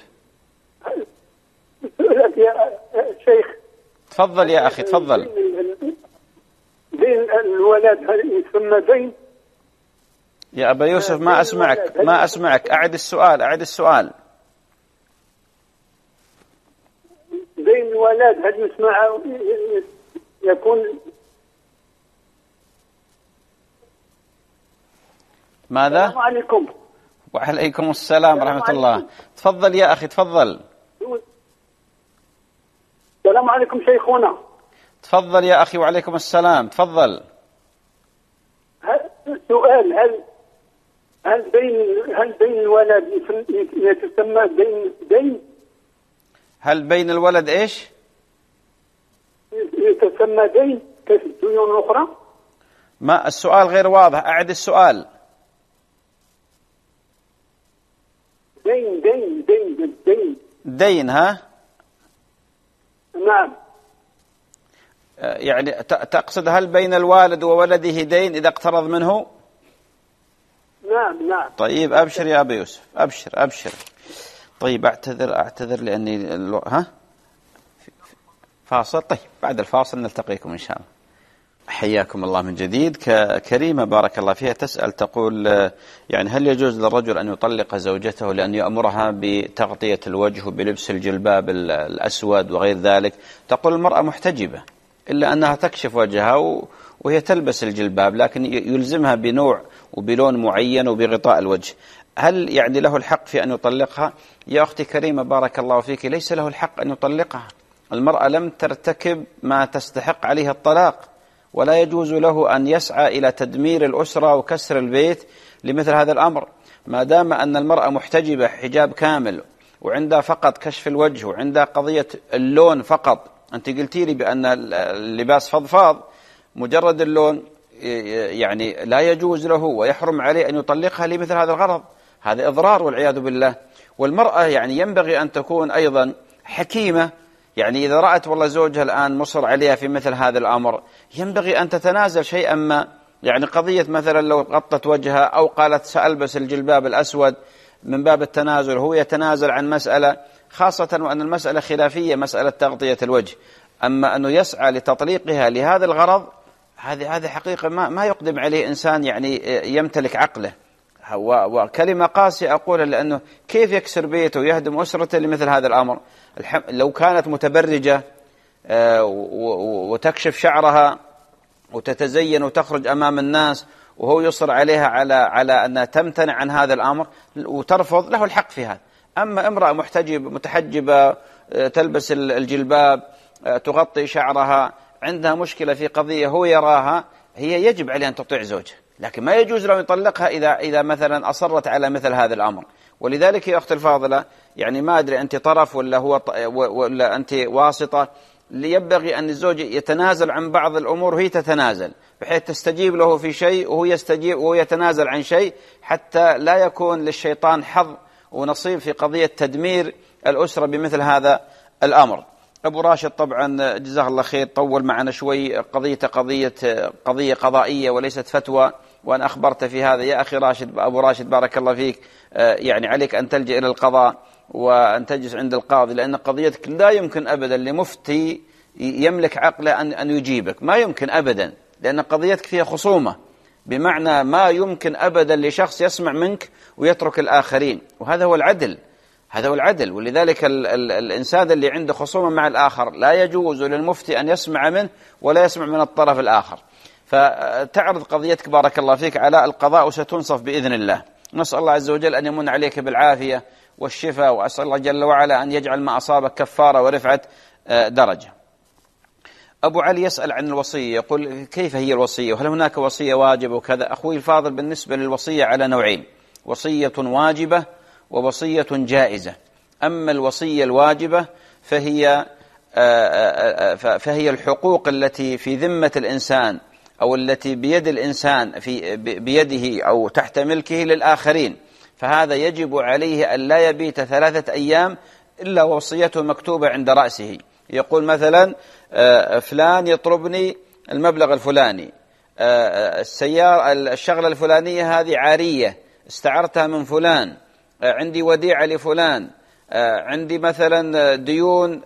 يا شيخ. تفضل يا أخي تفضل. دين الولد هل يسمى دين؟ يا أبا يوسف ما أسمعك ما أسمعك. أعد السؤال أعد السؤال. دين الولد هل يسمع يكون؟ ماذا؟ السلام عليكم. وعليكم السلام ورحمة الله. تفضل يا أخي تفضل. السلام عليكم شيخنا. تفضل يا أخي. وعليكم السلام. تفضل. السؤال هل هل بين هل بين الولد يتسمى دين دين؟ هل بين الولد إيش؟ يتسمى دين كالديون الأخرى؟ ما السؤال غير واضح. أعد السؤال. دين دين دين دين دين ها؟ نعم. يعني تقصد هل بين الوالد وولده دين إذا اقترض منه؟ نعم نعم. طيب أبشر يا أبي يوسف أبشر أبشر. طيب أعتذر أعتذر لأني الو... ها فاصل. طيب بعد الفاصل نلتقيكم إن شاء الله. حياكم الله من جديد. كريمة بارك الله فيها تسأل تقول يعني هل يجوز للرجل أن يطلق زوجته لأن يأمرها بتغطية الوجه وبلبس الجلباب الأسود وغير ذلك؟ تقول المرأة محتجبة إلا أنها تكشف وجهها وهي تلبس الجلباب لكن يلزمها بنوع وبلون معين وبغطاء الوجه. هل يعني له الحق في أن يطلقها؟ يا أختي كريمة بارك الله فيك ليس له الحق أن يطلقها. المرأة لم ترتكب ما تستحق عليها الطلاق ولا يجوز له أن يسعى إلى تدمير الأسرة وكسر البيت لمثل هذا الأمر. ما دام أن المرأة محتجبة حجاب كامل وعندها فقط كشف الوجه وعندها قضية اللون فقط. أنت قلتي لي بأن اللباس فضفاض مجرد اللون يعني لا يجوز له ويحرم عليه أن يطلقها لمثل هذا الغرض. هذا إضرار والعياذ بالله. والمرأة يعني ينبغي أن تكون أيضا حكيمة. يعني إذا رأت والله زوجها الآن مصر عليها في مثل هذا الأمر ينبغي أن تتنازل شيئا ما. يعني قضية مثلا لو غطت وجهها أو قالت سألبس الجلباب الأسود من باب التنازل هو يتنازل عن مسألة خاصة وأن المسألة خلافية مسألة تغطية الوجه. أما أنه يسعى لتطليقها لهذا الغرض هذه هذه حقيقة ما ما يقدم عليه إنسان يعني يمتلك عقله. وكلمة قاسية أقولها لأنه كيف يكسر بيته ويهدم أسرته لمثل هذا الأمر؟ لو كانت متبرجة وتكشف شعرها وتتزين وتخرج أمام الناس وهو يصر عليها على على أنها تمتنع عن هذا الأمر وترفض له الحق في هذا. أما امرأة محتجبة متحجبة تلبس الجلباب تغطي شعرها عندها مشكلة في قضية هو يراها هي يجب عليها أن تطيع زوجها لكن ما يجوز له يطلقها إذا إذا مثلا أصرت على مثل هذا الأمر. ولذلك يا أخت الفاضلة يعني ما أدري أنت طرف ولا هو ولا أنت واسطة. ينبغي أن الزوج يتنازل عن بعض الأمور وهي تتنازل، بحيث تستجيب له في شيء وهو يستجيب وهو يتنازل عن شيء، حتى لا يكون للشيطان حظ ونصيب في قضية تدمير الأسرة بمثل هذا الأمر. أبو راشد طبعا جزاه الله خير طول معنا شوي، قضية قضية قضية قضائية وليست فتوى، وأنا أخبرت في هذا يا أخي راشد أبو راشد بارك الله فيك، يعني عليك أن تلجأ إلى القضاء وأن تجلس عند القاضي، لأن قضيتك لا يمكن أبدا لمفتي يملك عقله أن أن يجيبك، ما يمكن أبدا، لأن قضيتك فيها خصومة، بمعنى ما يمكن أبدا لشخص يسمع منك ويترك الآخرين، وهذا هو العدل، هذا هو العدل. ولذلك ال ال الإنسان اللي عنده خصومة مع الآخر لا يجوز للمفتي أن يسمع منه ولا يسمع من الطرف الآخر. فتعرض قضيتك بارك الله فيك على القضاء وستنصف بإذن الله. نسأل الله عز وجل أن يمن عليك بالعافية والشفاء، وأسأل الله جل وعلا أن يجعل ما أصابك كفارة ورفعة درجة. أبو علي يسأل عن الوصية، يقول كيف هي الوصية وهل هناك وصية واجبة وكذا؟ أخوي الفاضل، بالنسبة للوصية على نوعين، وصية واجبة ووصية جائزة. أما الوصية الواجبة فهي فهي الحقوق التي في ذمة الإنسان أو التي بيد الإنسان في بيده أو تحت ملكه للآخرين، فهذا يجب عليه أن لا يبيت ثلاثة أيام إلا وصيته مكتوبة عند رأسه. يقول مثلا فلان يطلبني المبلغ الفلاني، السيارة الشغلة الفلانية هذه عارية استعرتها من فلان، عندي وديعة لفلان، عندي مثلا ديون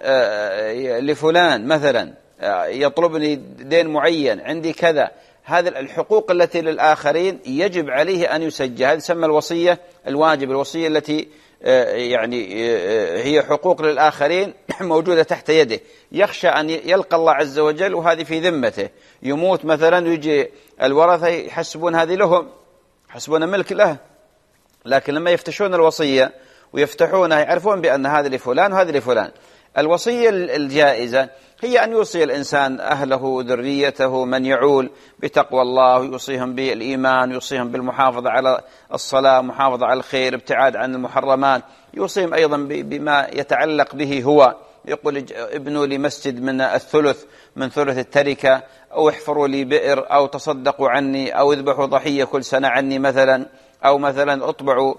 لفلان مثلا يطلبني دين معين، عندي كذا. هذه الحقوق التي للآخرين يجب عليه أن يسجل، هذه تسمى الوصية الواجب، الوصية التي يعني هي حقوق للآخرين موجودة تحت يده، يخشى أن يلقى الله عز وجل وهذه في ذمته، يموت مثلا ويجي الورثة يحسبون هذه لهم، يحسبون ملك له، لكن لما يفتشون الوصية ويفتحونها يعرفون بأن هذا لفلان وهذا لفلان. الوصية الجائزة هي أن يوصي الإنسان أهله ذريته من يعول بتقوى الله، ويوصيهم بالإيمان، يوصيهم بالمحافظة على الصلاة، محافظة على الخير، ابتعاد عن المحرمات، يوصيهم أيضا بما يتعلق به هو، يقول ابنوا لي مسجد من الثلث من ثلث التركة، أو احفروا لي بئر، أو تصدقوا عني، أو اذبحوا ضحية كل سنة عني مثلا، أو مثلا اطبعوا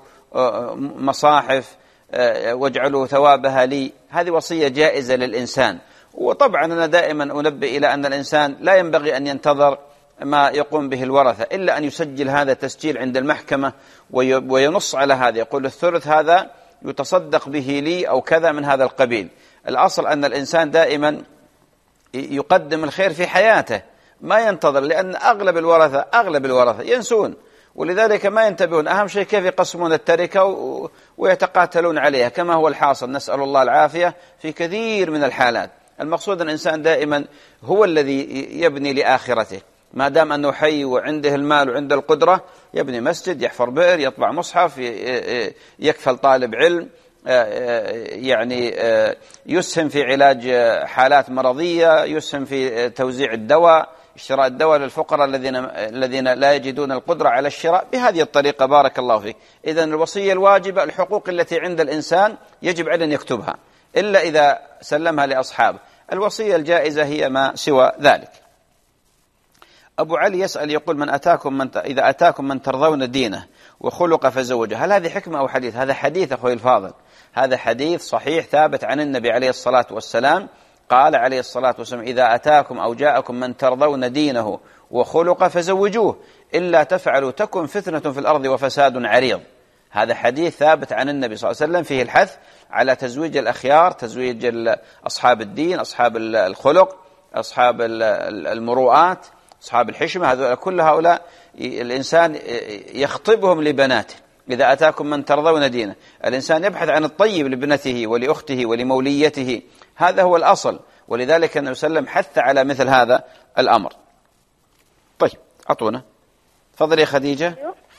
مصاحف واجعلوا ثوابها لي. هذه وصية جائزة للإنسان. وطبعا أنا دائما أنبه إلى أن الإنسان لا ينبغي أن ينتظر ما يقوم به الورثة، إلا أن يسجل هذا تسجيل عند المحكمة وينص على هذا، يقول الثلث هذا يتصدق به لي أو كذا من هذا القبيل. الأصل أن الإنسان دائما يقدم الخير في حياته، ما ينتظر، لأن أغلب الورثة أغلب الورثة ينسون، ولذلك ما ينتبهون. أهم شيء كيف يقسمون التركة ويتقاتلون عليها كما هو الحاصل، نسأل الله العافية في كثير من الحالات. المقصود أن الإنسان دائما هو الذي يبني لآخرته، ما دام أنه حي وعنده المال وعنده القدرة، يبني مسجد، يحفر بئر، يطبع مصحف، يكفل طالب علم، يعني يسهم في علاج حالات مرضية، يسهم في توزيع الدواء، شراء الدواء للفقراء الذين الذين لا يجدون القدرة على الشراء، بهذه الطريقة بارك الله فيك. إذن الوصية الواجبة الحقوق التي عند الإنسان يجب عليه أن يكتبها إلا إذا سلمها لأصحابه. الوصية الجائزة هي ما سوى ذلك. أبو علي يسأل يقول من أتاكم من ت... إذا أتاكم من ترضون دينه وخلق فزوجه، هل هذه حكمة أو حديث؟ هذا حديث أخوي الفاضل، هذا حديث صحيح ثابت عن النبي عليه الصلاة والسلام، قال عليه الصلاة والسلام إذا أتاكم أو جاءكم من ترضون دينه وخلق فزوجوه إلا تفعلوا تكن فتنة في الأرض وفساد عريض. هذا حديث ثابت عن النبي صلى الله عليه وسلم فيه الحث على تزويج الأخيار، تزويج أصحاب الدين، أصحاب الخلق، أصحاب المروءات، أصحاب الحشمة، هذول كل هؤلاء الإنسان يخطبهم لبناته. إذا أتاكم من ترضون دينه، الإنسان يبحث عن الطيب لابنته ولأخته ولموليته، هذا هو الأصل، ولذلك النبي صلى الله عليه وسلم حث على مثل هذا الأمر. طيب أعطونا، تفضلي خديجة.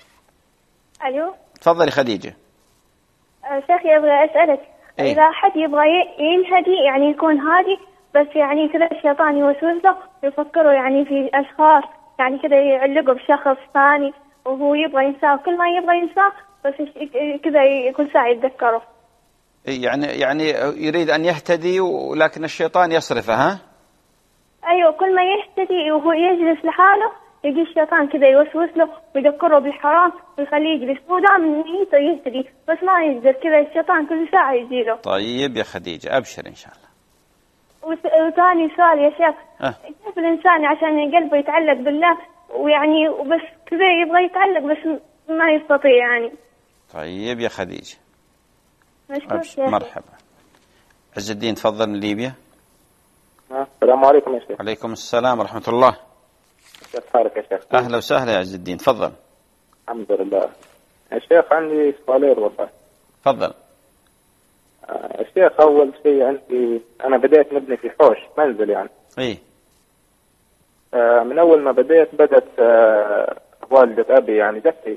ألو تفضلي خديجة. شيخي أبغى أسألك، إيه؟ إذا حد يبغى ينهدي يعني يكون هادي، بس يعني كذا الشيطان يوسوس له يفكروا يعني في أشخاص، يعني كذا يعلقوا بشخص ثاني وهو يبغى ينساه، كل ما يبغى ينساه بس كذا كل ساعة يتذكره. يعني يعني يريد أن يهتدي ولكن الشيطان يصرفه. ها؟ أيوة، كل ما يهتدي وهو يجلس لحاله يجي الشيطان كذا يوسوس له ويذكره بالحرام ويخليه يجلس، هو دائما نيته يهتدي بس ما يقدر، كذا الشيطان كل ساعة يجي له. طيب يا خديجة أبشر إن شاء الله. وثاني سؤال يا شيخ، أه. كيف الإنسان عشان قلبه يتعلق بالله ويعني وبس كذا يبغى يتعلق بس ما يستطيع يعني؟ طيب يا خديجة أبشر. مرحبا. عز الدين تفضل من ليبيا. السلام عليكم يا شيخ. عليكم السلام ورحمة الله. كيف حالك يا شيخ؟ أهلا وسهلا يا عز الدين، تفضل. الحمد لله يا شيخ، عندي سؤالين والله. تفضل. آه يا شيخ، أول شيء عندي أنا بديت نبني في حوش منزل يعني. إيه. آه من أول ما بديت بدت آه والدة أبي يعني جدتي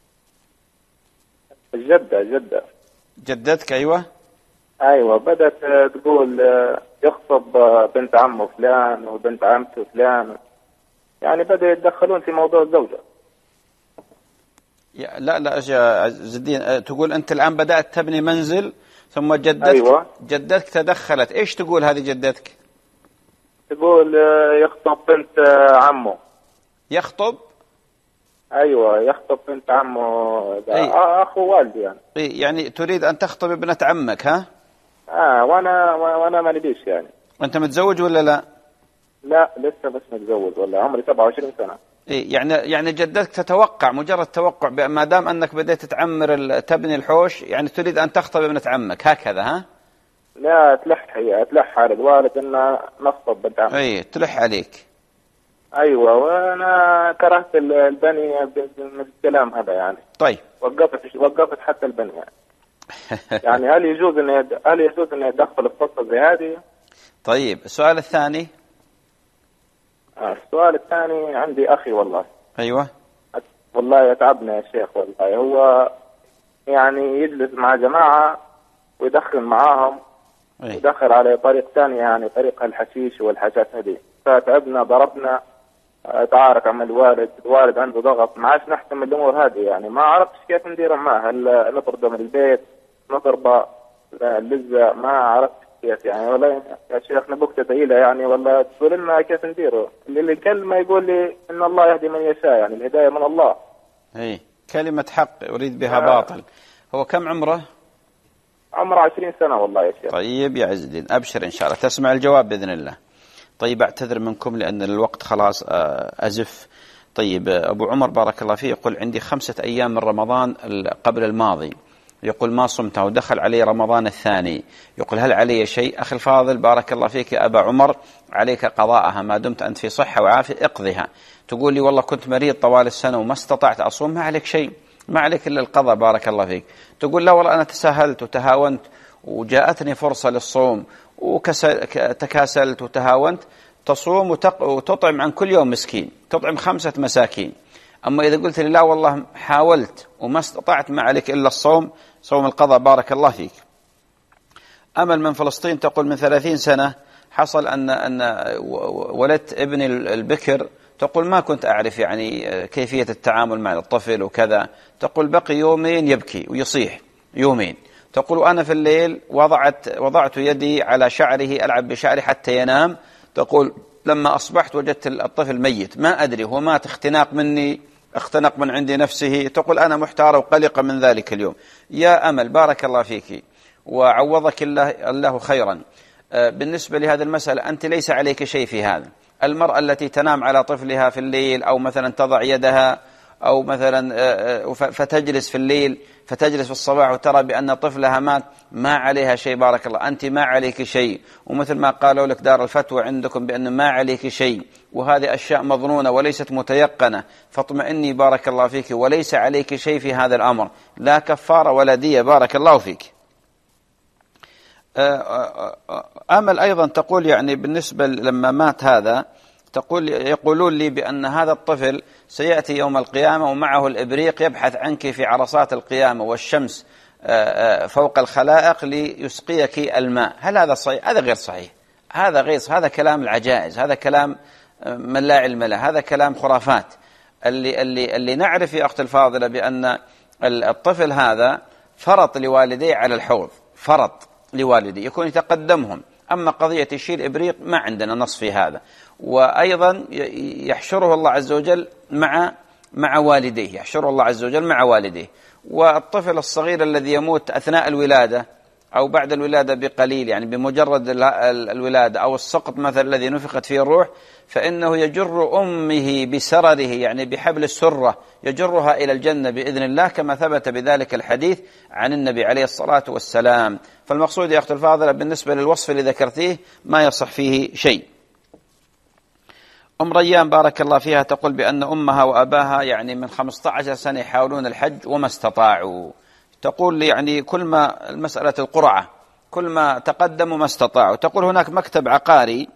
الجدة جدة جدتك. أيوة أيوة بدت آه تقول آه يخطب آه بنت عمه فلان وبنت عمته فلان، يعني بدأوا يتدخلون في موضوع الزوجة. لا لا يا عز الدين، تقول أنت الآن بدأت تبني منزل ثم جدتك. أيوة. جدتك تدخلت. إيش تقول هذه جدتك؟ تقول يخطب بنت عمه. يخطب؟ أيوة يخطب بنت عمه. أي. أخو والدي يعني. إيه يعني تريد أن تخطب ابنة عمك. ها؟ آه وأنا وأنا ما نديش يعني. أنت متزوج ولا لا؟ لا لسه بس متزوج والله، عمري سبعة وعشرين سنة. إيه يعني يعني جدتك تتوقع، مجرد توقع ما دام أنك بديت تعمر تبني الحوش يعني تريد أن تخطب ابنة عمك هكذا. ها؟ لا تلح هي تلح على الوالد أن نخطب بنت عمك. إيه تلح عليك. أيوة وأنا كرهت البني من الكلام هذا يعني. طيب. وقفت وقفت حتى البني يعني. يعني هل يجوز أن يد... هل يجوز أن يدخل في قصة زي هذه؟ طيب السؤال الثاني. السؤال الثاني عندي أخي والله. أيوة. والله يتعبنا يا شيخ والله، هو يعني يجلس مع جماعة ويدخن معاهم. أيه. يدخل على طريق ثاني يعني طريق الحشيش والحاجات هذه، فتعبنا ضربنا تعارك مع الوالد، الوالد عنده ضغط، ما عادش نحتمل الأمور هذه يعني، ما عرفتش كيف ندير معه، هل نطرده من البيت نضربه اللزة، ما عرفت كيف يعني. والله يا شيخ نبكتة ثقيلة يعني، والله تقول لنا كيف نديره. اللي الكلمة يقول لي إن الله يهدي من يشاء، يعني الهداية من الله. إيه كلمة حق أريد بها آه. باطل. هو كم عمره؟ عمره عشرين سنة والله يا شيخ. طيب يا عز الدين أبشر إن شاء الله تسمع الجواب بإذن الله. طيب أعتذر منكم لأن الوقت خلاص أزف. طيب أبو عمر بارك الله فيه يقول عندي خمسة أيام من رمضان قبل الماضي، يقول ما صمتها ودخل علي رمضان الثاني، يقول هل علي شيء؟ أخي الفاضل بارك الله فيك يا أبا عمر، عليك قضاءها ما دمت أنت في صحة وعافية، اقضها. تقول لي والله كنت مريض طوال السنة وما استطعت أصوم، ما عليك شيء، ما عليك إلا القضاء بارك الله فيك. تقول لا والله أنا تساهلت وتهاونت وجاءتني فرصة للصوم وتكاسلت وتهاونت، تصوم وتطعم عن كل يوم مسكين، تطعم خمسة مساكين. أما إذا قلت لي لا والله حاولت وما استطعت ما عليك إلا الصوم، صوم القضاء بارك الله فيك. أمل من فلسطين تقول من ثلاثين سنة حصل أن أن ولدت ابني البكر، تقول ما كنت أعرف يعني كيفية التعامل مع الطفل وكذا، تقول بقي يومين يبكي ويصيح يومين، تقول أنا في الليل وضعت وضعت يدي على شعره ألعب بشعره حتى ينام، تقول لما أصبحت وجدت الطفل ميت، ما أدري هو مات اختناق مني اختنق من عندي نفسه، تقول أنا محتارة وقلقة من ذلك اليوم. يا أمل بارك الله فيك وعوضك الله, الله خيرا. بالنسبة لهذه المسألة أنت ليس عليك شيء في هذا. المرأة التي تنام على طفلها في الليل أو مثلا تضع يدها أو مثلا فتجلس في الليل فتجلس في الصباح وترى بأن طفلها مات، ما عليها شيء بارك الله، أنت ما عليك شيء. ومثل ما قالوا لك دار الفتوى عندكم بأن ما عليك شيء، وهذه أشياء مظنونة وليست متيقنة، فاطمئني بارك الله فيك وليس عليك شيء في هذا الأمر، لا كفارة ولا دية بارك الله فيك. أمل أيضا تقول يعني بالنسبة لما مات هذا، تقول يقولون لي بأن هذا الطفل سيأتي يوم القيامة ومعه الإبريق يبحث عنك في عرصات القيامة والشمس فوق الخلائق ليسقيك الماء. هل هذا صحيح؟ هذا غير صحيح، هذا غير صحيح. هذا كلام العجائز، هذا كلام من لا علم له، هذا كلام خرافات. اللي, اللي, اللي نعرف يا أختي الفاضلة بأن الطفل هذا فرط لوالديه على الحوض، فرض لوالديه، يكون يتقدمهم. أما قضية يشيل إبريق ما عندنا نص في هذا. وأيضا يحشره الله عز وجل مع مع والديه، يحشره الله عز وجل مع والديه. والطفل الصغير الذي يموت أثناء الولادة أو بعد الولادة بقليل، يعني بمجرد الولادة، أو السقط مثلا الذي نفخت فيه الروح، فإنه يجر أمه بسرره، يعني بحبل السرة يجرها إلى الجنة بإذن الله، كما ثبت بذلك الحديث عن النبي عليه الصلاة والسلام. فالمقصود يا أخت الفاضلة بالنسبة للوصف اللي ذكرتيه ما يصح فيه شيء. أم ريان بارك الله فيها تقول بأن أمها وأباها يعني من خمسة عشر سنة يحاولون الحج وما استطاعوا. تقول يعني كل ما المسألة القرعة كل ما تقدموا ما استطاعوا. تقول هناك مكتب عقاري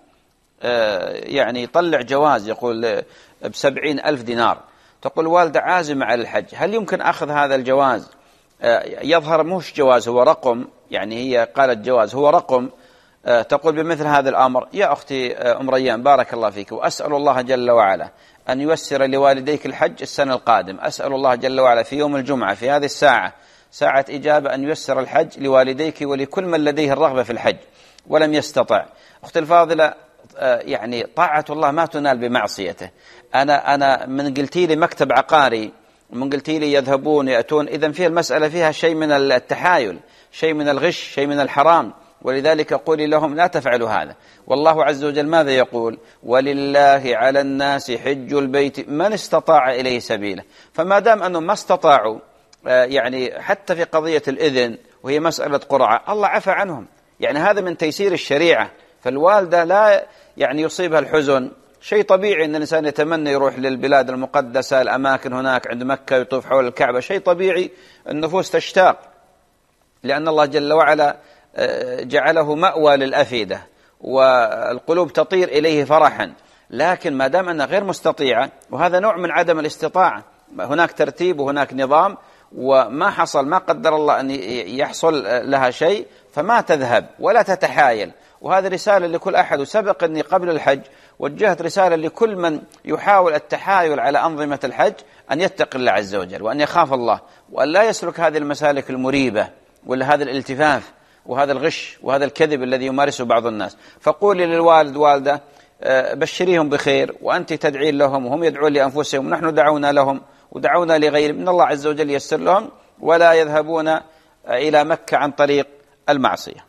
يعني يطلع جواز يقول بسبعين ألف دينار. تقول والدة عازمة على الحج، هل يمكن أخذ هذا الجواز؟ يظهر مش جواز، هو رقم، يعني هي قالت جواز هو رقم. تقول بمثل هذا الأمر يا أختي أم ريان بارك الله فيك، وأسأل الله جل وعلا أن ييسر لوالديك الحج السنة القادم. أسأل الله جل وعلا في يوم الجمعة في هذه الساعة ساعة إجابة أن ييسر الحج لوالديك ولكل من لديه الرغبة في الحج ولم يستطع. أختي الفاضلة يعني طاعة الله ما تنال بمعصيته. أنا أنا من قلتي لي مكتب عقاري، من قلتي لي يذهبون يأتون، إذن فيها المسألة فيها شيء من التحايل، شيء من الغش، شيء من الحرام. ولذلك قولي لهم لا تفعلوا هذا. والله عز وجل ماذا يقول؟ ولله على الناس حج البيت من استطاع إليه سبيلا. فما دام أنهم ما استطاعوا يعني حتى في قضية الإذن وهي مسألة قرعة الله عفى عنهم، يعني هذا من تيسير الشريعة. فالوالدة لا يعني يصيبها الحزن، شيء طبيعي أن الإنسان يتمنى يروح للبلاد المقدسة، الأماكن هناك عند مكة يطوف حول الكعبة، شيء طبيعي النفوس تشتاق، لأن الله جل وعلا جعله مأوى للأفئدة والقلوب تطير إليه فرحا. لكن ما دام أنها غير مستطيعة، وهذا نوع من عدم الاستطاعة، هناك ترتيب وهناك نظام وما حصل ما قدر الله أن يحصل لها شيء، فما تذهب ولا تتحايل. وهذه رسالة لكل أحد. وسبق أني قبل الحج وجهت رسالة لكل من يحاول التحايل على أنظمة الحج أن يتقي الله عز وجل وأن يخاف الله وأن لا يسلك هذه المسالك المريبة ولا هذا الالتفاف وهذا الغش وهذا الكذب الذي يمارسه بعض الناس. فقولي للوالد والدة بشريهم بخير، وأنت تدعين لهم وهم يدعون لأنفسهم، ونحن دعونا لهم ودعونا لغيرهم، من الله عز وجل ييسر لهم ولا يذهبون إلى مكة عن طريق المعصية.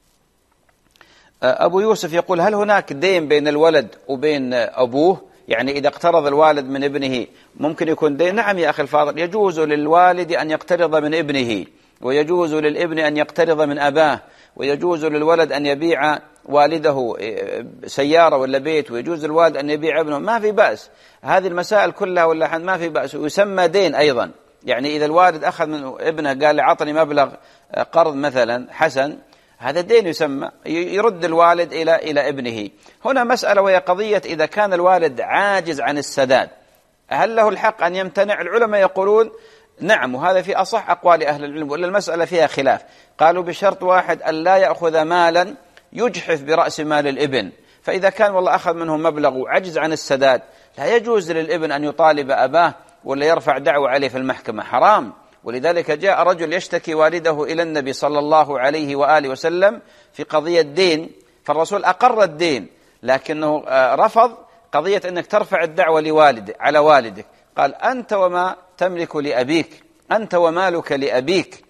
أبو يوسف يقول هل هناك دين بين الولد وبين أبوه؟ يعني إذا اقترض الوالد من ابنه ممكن يكون دين؟ نعم يا أخي الفاضل، يجوز للوالد أن يقترض من ابنه، ويجوز للابن أن يقترض من أباه، ويجوز للولد أن يبيع والده سيارة ولا بيت، ويجوز للوالد أن يبيع ابنه، ما في بأس. هذه المسائل كلها ولا ما في بأس، ويسمى دين أيضا. يعني إذا الوالد أخذ من ابنه قال لي عطني مبلغ قرض مثلا حسن، هذا دين يسمى، يرد الوالد إلى إلى ابنه. هنا مسألة وهي قضية إذا كان الوالد عاجز عن السداد هل له الحق أن يمتنع؟ العلماء يقولون نعم، وهذا في أصح أقوال أهل العلم، ولا المسألة فيها خلاف. قالوا بشرط واحد أن لا يأخذ مالا يجحف برأس مال الابن. فإذا كان والله أخذ منه مبلغ وعجز عن السداد لا يجوز للابن أن يطالب أباه ولا يرفع دعوة عليه في المحكمة، حرام. ولذلك جاء رجل يشتكي والده إلى النبي صلى الله عليه وآله وسلم في قضية دين، فالرسول أقر الدين لكنه رفض قضية أنك ترفع الدعوة لوالد على والدك. قال أنت وما تملك لأبيك، أنت ومالك لأبيك.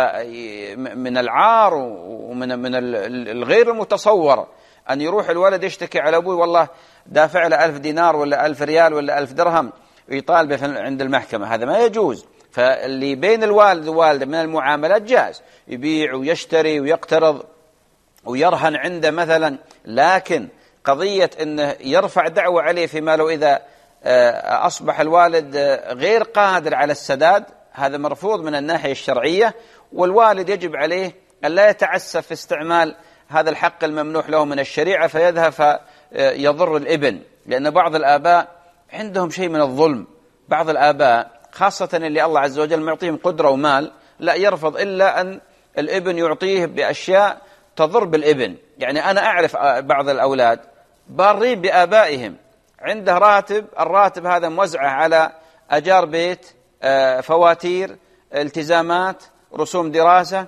فمن العار ومن من الغير المتصور أن يروح الولد يشتكي على أبوه والله دافع له ألف دينار ولا ألف ريال ولا ألف درهم ويطالبه عند المحكمة، هذا ما يجوز. فاللي بين الوالد ووالده من المعاملات جاز، يبيع ويشتري ويقترض ويرهن عنده مثلا، لكن قضية أنه يرفع دعوة عليه في ماله إذا أصبح الوالد غير قادر على السداد، هذا مرفوض من الناحية الشرعية. والوالد يجب عليه أن لا يتعسف في استعمال هذا الحق الممنوح له من الشريعة فيذهب فيضر الابن، لأن بعض الآباء عندهم شيء من الظلم. بعض الآباء خاصة اللي الله عز وجل معطيهم قدرة ومال لا يرفض إلا أن الابن يعطيه بأشياء تضر بالابن. يعني أنا أعرف بعض الأولاد بارين بآبائهم، عنده راتب، الراتب هذا موزعه على أجار بيت، فواتير، التزامات، رسوم دراسة،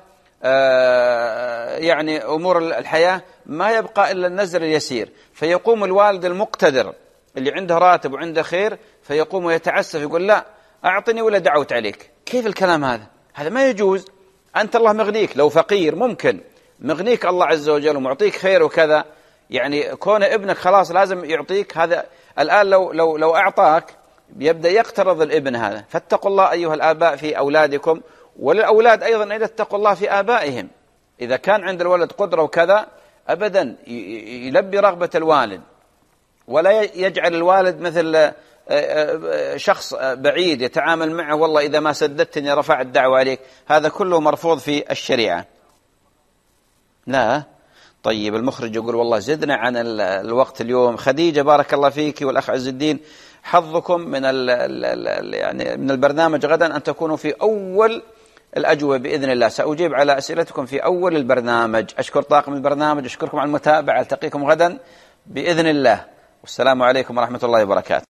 يعني أمور الحياة ما يبقى إلا النزر اليسير، فيقوم الوالد المقتدر اللي عنده راتب وعنده خير فيقوم ويتعسف يقول لا أعطني ولا دعوت عليك. كيف الكلام هذا؟ هذا ما يجوز. أنت الله مغنيك، لو فقير ممكن مغنيك الله عز وجل ومعطيك خير وكذا، يعني كون ابنك خلاص لازم يعطيك هذا. الآن لو لو لو أعطاك يبدأ يقترض الابن هذا. فاتقوا الله أيها الآباء في أولادكم، وللأولاد أيضا أن اتقوا الله في آبائهم. إذا كان عند الولد قدرة وكذا أبدا يلبي رغبة الوالد، ولا يجعل الوالد مثل شخص بعيد يتعامل معه والله إذا ما سددتني رفع الدعوة عليك. هذا كله مرفوض في الشريعة. لا. طيب المخرج يقول والله زدنا عن الوقت اليوم. خديجة بارك الله فيك والأخ عز الدين، حظكم من ال ال يعني من البرنامج غدا أن تكونوا في أول الأجوبة بإذن الله. سأجيب على أسئلتكم في أول البرنامج. أشكر طاقم البرنامج، أشكركم على المتابعة. ألتقيكم غدا بإذن الله، والسلام عليكم ورحمة الله وبركاته.